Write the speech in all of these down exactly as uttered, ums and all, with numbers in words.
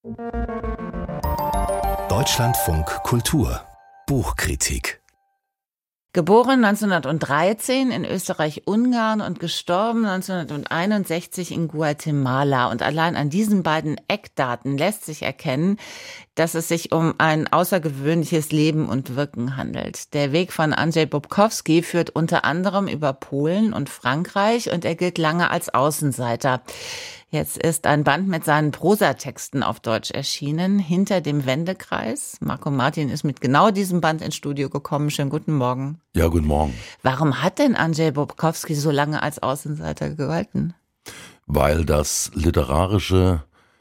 Deutschlandfunk Kultur Buchkritik. Geboren neunzehnhundertdreizehn in Österreich-Ungarn und gestorben neunzehnhunderteinundsechzig in Guatemala. Und allein an diesen beiden Eckdaten lässt sich erkennen, dass es sich um ein außergewöhnliches Leben und Wirken handelt. Der Weg von Andrzej Bobkowski führt unter anderem über Polen und Frankreich und er gilt lange als Außenseiter. Jetzt ist ein Band mit seinen Prosatexten auf Deutsch erschienen, Hinter dem Wendekreis. Marco Martin ist mit genau diesem Band ins Studio gekommen. Schönen guten Morgen. Ja, guten Morgen. Warum hat denn Andrzej Bobkowski so lange als Außenseiter gegolten? Weil das literarische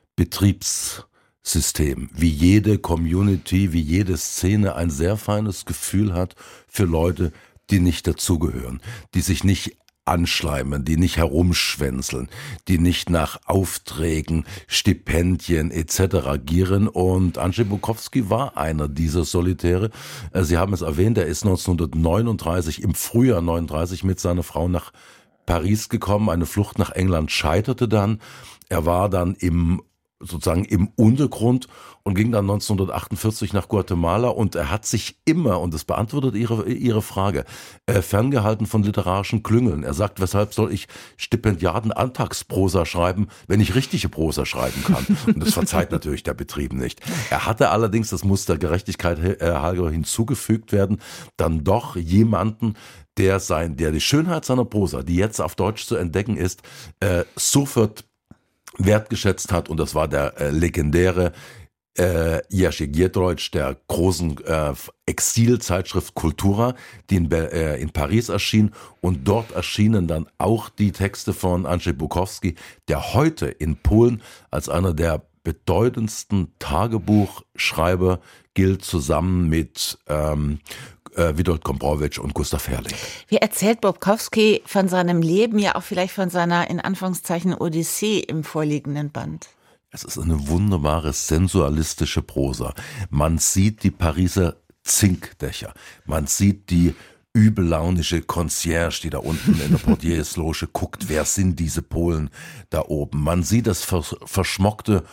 Betriebssystem, wie jede Community, wie jede Szene ein sehr feines Gefühl hat für Leute, die nicht dazugehören, die sich nicht anschleimen, die nicht herumschwänzeln, die nicht nach Aufträgen, Stipendien et cetera gieren. Und Andrzej Bobkowski war einer dieser Solitäre. Sie haben es erwähnt, er ist neunzehnhundertneununddreißig, im Frühjahr neununddreißig mit seiner Frau nach Paris gekommen. Eine Flucht nach England scheiterte dann. Er war dann im sozusagen im Untergrund und ging dann neunzehnhundertachtundvierzig nach Guatemala und er hat sich immer, und das beantwortet Ihre, Ihre Frage, äh, ferngehalten von literarischen Klüngeln. Er sagt, weshalb soll ich Stipendiaten-Antragsprosa schreiben, wenn ich richtige Prosa schreiben kann? Und das verzeiht natürlich der Betrieb nicht. Er hatte allerdings, das muss der Gerechtigkeit äh, halber hinzugefügt werden, dann doch jemanden, der sein, der die Schönheit seiner Prosa, die jetzt auf Deutsch zu entdecken ist, äh, sofort wertgeschätzt hat, und das war der äh, legendäre äh, Jerzy Giedroyc der großen äh, Exilzeitschrift Kultura, die in, äh, in Paris erschien, und dort erschienen dann auch die Texte von Andrzej Bukowski, der heute in Polen als einer der bedeutendsten Tagebuchschreiber gilt, zusammen mit ähm, Witold Gombrowicz und Gustav Herrling. Wie erzählt Bobkowski von seinem Leben, ja auch vielleicht von seiner in Anführungszeichen Odyssee im vorliegenden Band? Es ist eine wunderbare sensualistische Prosa. Man sieht die Pariser Zinkdächer, man sieht die übellaunische Concierge, die da unten in der Portiersloge guckt, wer sind diese Polen da oben. Man sieht das vers- verschmockte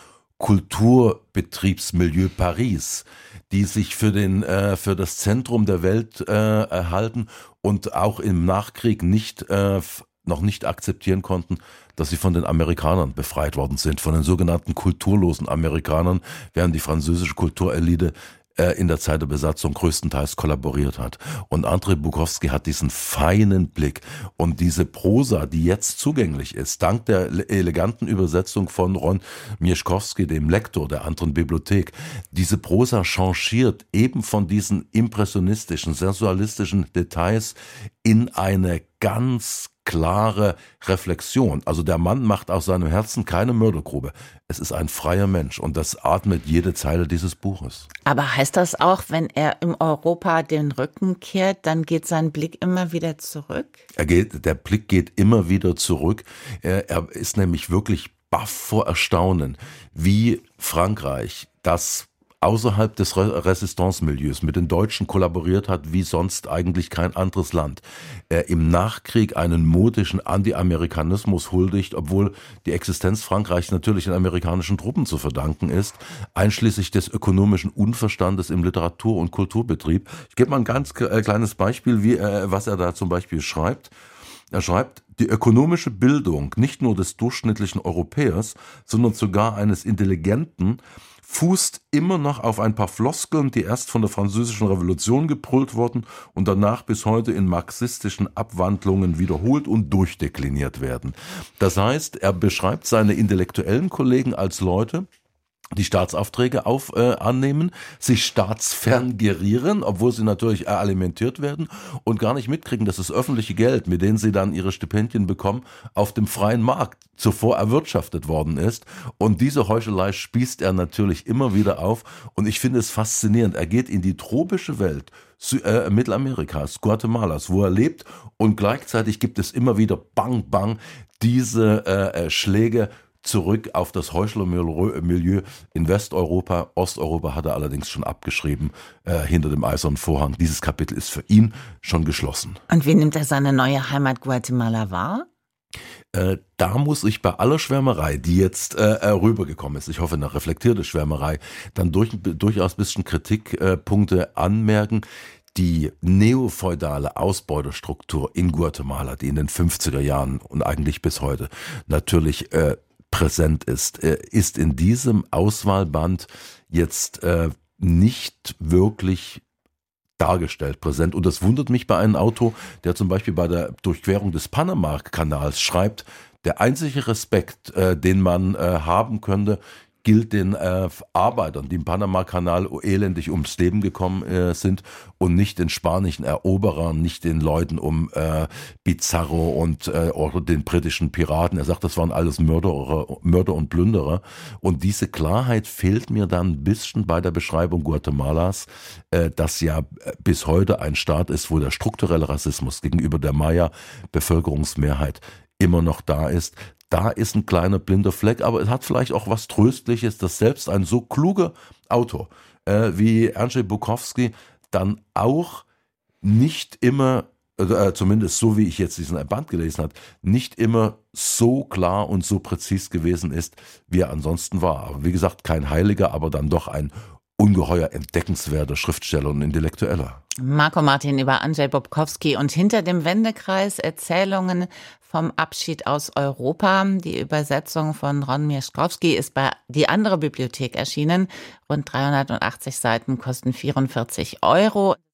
Kulturbetriebsmilieu Paris, die sich für den äh, für das Zentrum der Welt äh, erhalten und auch im Nachkrieg nicht äh, noch nicht akzeptieren konnten, dass sie von den Amerikanern befreit worden sind, von den sogenannten kulturlosen Amerikanern, während die französische Kulturelite äh, in der Zeit der Besatzung größtenteils kollaboriert hat. Und Andrzej Bukowski hat diesen feinen Blick und diese Prosa, die jetzt zugänglich ist, dank der eleganten Übersetzung von Ron Mieszkowski, dem Lektor der anderen Bibliothek, diese Prosa changiert eben von diesen impressionistischen, sensualistischen Details in eine ganz klare Reflexion. Also der Mann macht aus seinem Herzen keine Mördergrube. Es ist ein freier Mensch und das atmet jede Zeile dieses Buches. Aber heißt das auch, wenn er im Europa den Rücken kehrt, dann geht sein Blick immer wieder zurück? Er geht, der Blick geht immer wieder zurück. Er, er ist nämlich wirklich baff vor Erstaunen, wie Frankreich das außerhalb des Resistance-Milieus mit den Deutschen kollaboriert hat, wie sonst eigentlich kein anderes Land. Er im Nachkrieg einen modischen Anti-Amerikanismus huldigt, obwohl die Existenz Frankreichs natürlich den amerikanischen Truppen zu verdanken ist, einschließlich des ökonomischen Unverstandes im Literatur- und Kulturbetrieb. Ich gebe mal ein ganz kleines Beispiel, wie äh, was er da zum Beispiel schreibt. Er schreibt, die ökonomische Bildung nicht nur des durchschnittlichen Europäers, sondern sogar eines Intelligenten fußt immer noch auf ein paar Floskeln, die erst von der französischen Revolution gebrüllt wurden und danach bis heute in marxistischen Abwandlungen wiederholt und durchdekliniert werden. Das heißt, er beschreibt seine intellektuellen Kollegen als Leute, die Staatsaufträge auf äh, annehmen, sich staatsfern gerieren, obwohl sie natürlich alimentiert werden und gar nicht mitkriegen, dass das öffentliche Geld, mit dem sie dann ihre Stipendien bekommen, auf dem freien Markt zuvor erwirtschaftet worden ist. Und diese Heuchelei spießt er natürlich immer wieder auf. Und ich finde es faszinierend. Er geht in die tropische Welt Sü- äh, Mittelamerikas, Guatemalas, wo er lebt, und gleichzeitig gibt es immer wieder bang, bang diese äh, äh, Schläge zurück auf das Heuchlermilieu in Westeuropa. Osteuropa hat er allerdings schon abgeschrieben, äh, hinter dem eisernen Vorhang. Dieses Kapitel ist für ihn schon geschlossen. Und wie nimmt er seine neue Heimat Guatemala wahr? Äh, da muss ich bei aller Schwärmerei, die jetzt äh, rübergekommen ist, ich hoffe eine reflektierte Schwärmerei, dann durch, durchaus ein bisschen Kritikpunkte äh, anmerken. Die neofeudale Ausbeuterstruktur in Guatemala, die in den fünfziger Jahren und eigentlich bis heute natürlich äh, präsent ist, äh, ist in diesem Auswahlband jetzt äh, nicht wirklich dargestellt, präsent. Und das wundert mich bei einem Autor, der zum Beispiel bei der Durchquerung des Panama-Kanals schreibt, der einzige Respekt, äh, den man äh, haben könnte, gilt den äh, Arbeitern, die im Panama-Kanal elendig ums Leben gekommen äh, sind und nicht den spanischen Eroberern, nicht den Leuten um äh, Pizarro und äh, oder den britischen Piraten. Er sagt, das waren alles Mörderer, Mörder und Plünderer. Und diese Klarheit fehlt mir dann ein bisschen bei der Beschreibung Guatemalas, äh, das ja bis heute ein Staat ist, wo der strukturelle Rassismus gegenüber der Maya-Bevölkerungsmehrheit immer noch da ist. Da ist ein kleiner blinder Fleck, aber es hat vielleicht auch was Tröstliches, dass selbst ein so kluger Autor äh, wie Andrzej Bukowski dann auch nicht immer, äh, zumindest so wie ich jetzt diesen Band gelesen habe, nicht immer so klar und so präzis gewesen ist, wie er ansonsten war. Aber wie gesagt, kein Heiliger, aber dann doch ein ungeheuer entdeckenswerter Schriftsteller und Intellektueller. Marco Martin über Andrzej Bukowski und Hinter dem Wendekreis, Erzählungen vom Abschied aus Europa. Die Übersetzung von Ron Mieszkowski ist bei Die andere Bibliothek erschienen. Rund dreihundertachtzig Seiten kosten vierundvierzig Euro.